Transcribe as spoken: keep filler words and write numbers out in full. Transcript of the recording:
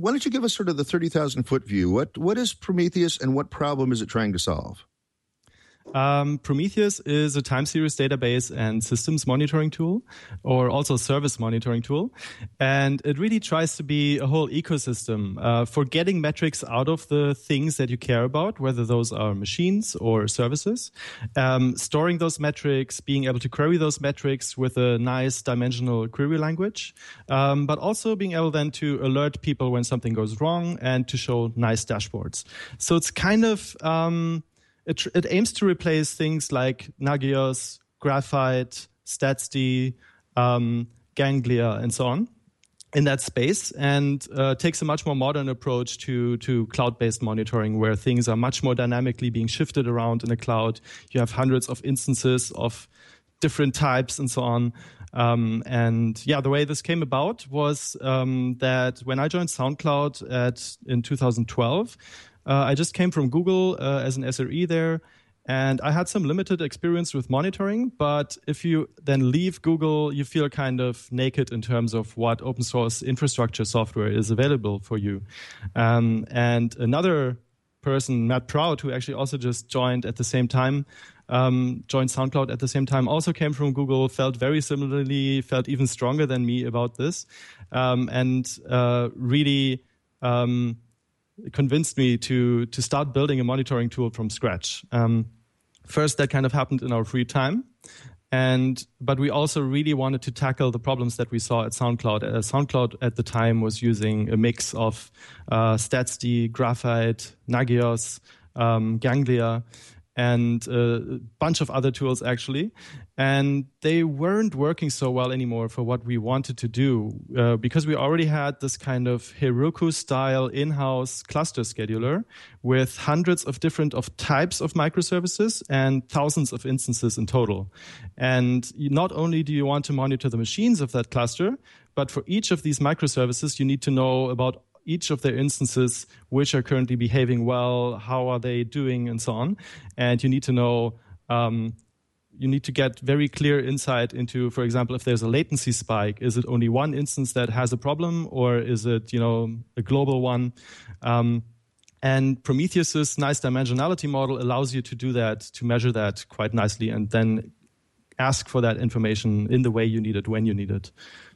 why don't you give us sort of the thirty thousand foot view? What What is Prometheus and what problem is it trying to solve? Um, Prometheus is a time series database and systems monitoring tool, or also service monitoring tool. And it really tries to be a whole ecosystem uh, for getting metrics out of the things that you care about, whether those are machines or services, um, storing those metrics, being able to query those metrics with a nice dimensional query language, um, but also being able then to alert people when something goes wrong and to show nice dashboards. So it's kind of... Um, It, it aims to replace things like Nagios, Graphite, StatsD, um, Ganglia, and so on in that space, and uh, takes a much more modern approach to, to cloud-based monitoring, where things are much more dynamically being shifted around in the cloud. You have hundreds of instances of different types and so on. Um, and yeah, the way this came about was um, that when I joined SoundCloud at in two thousand twelve, Uh, I just came from Google uh, as an S R E there, and I had some limited experience with monitoring. But if you then leave Google, you feel kind of naked in terms of what open source infrastructure software is available for you. Um, and another person, Matt Proud, who actually also just joined at the same time, um, joined SoundCloud at the same time, also came from Google, felt very similarly, felt even stronger than me about this, um, and uh, really... Um, convinced me to to start building a monitoring tool from scratch. Um, first, that kind of happened in our free time, and but we also really wanted to tackle the problems that we saw at SoundCloud. Uh, SoundCloud at the time was using a mix of uh, StatsD, Graphite, Nagios, um, Ganglia, and a bunch of other tools actually. And they weren't working so well anymore for what we wanted to do uh, because we already had this kind of Heroku-style in-house cluster scheduler with hundreds of different of types of microservices and thousands of instances in total. And not only do you want to monitor the machines of that cluster, but for each of these microservices, you need to know about each of their instances, which are currently behaving well, how are they doing, and so on. And you need to know, um, you need to get very clear insight into, for example, if there's a latency spike, is it only one instance that has a problem, or is it, you know, a global one? Um, and Prometheus's nice dimensionality model allows you to do that, to measure that quite nicely, and then ask for that information in the way you need it, when you need it.